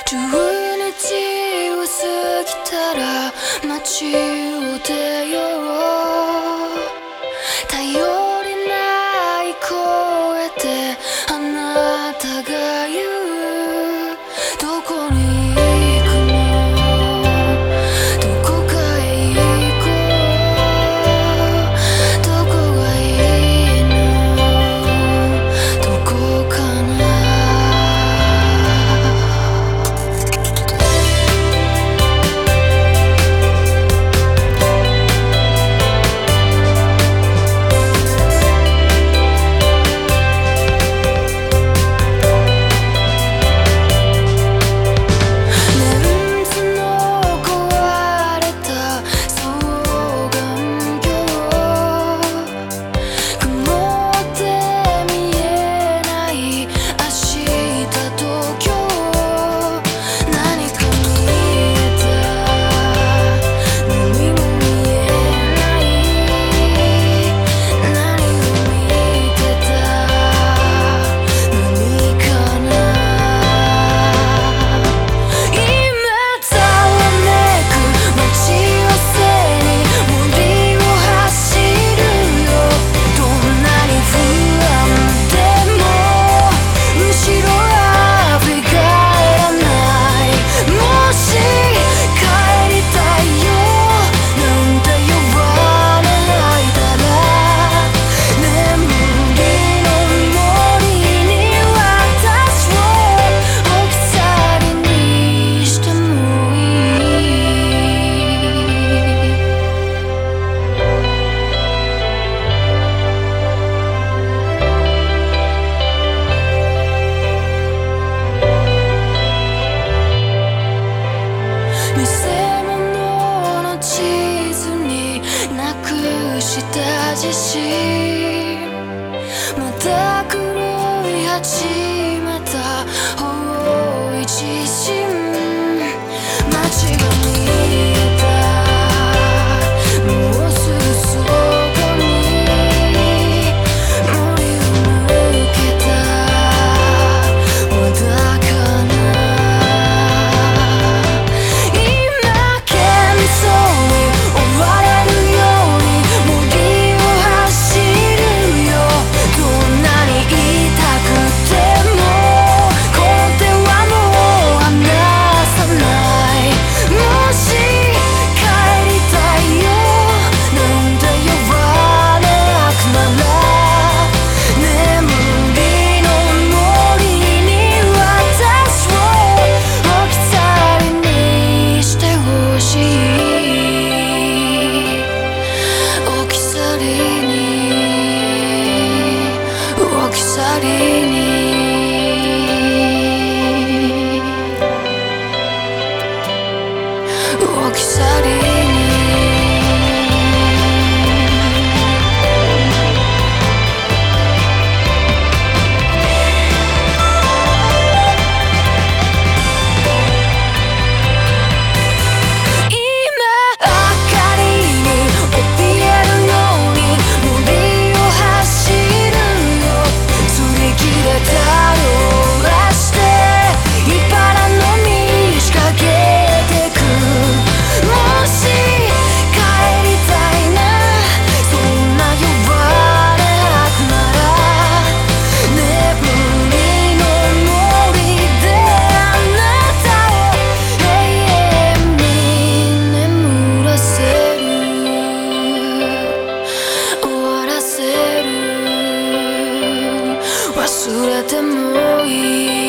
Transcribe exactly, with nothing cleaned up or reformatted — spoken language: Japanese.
じゅうにちを過ぎたら街を出よう。頼りない声であなたが言う。どこに行くの？どこかへ行こう。どこがいいの？どこかな？偽物の地図になくした自信。また狂い始めた多い自信。街が見えた、もうすぐそこに森を抜けた。まだかな？置き去りに忘れてもいい。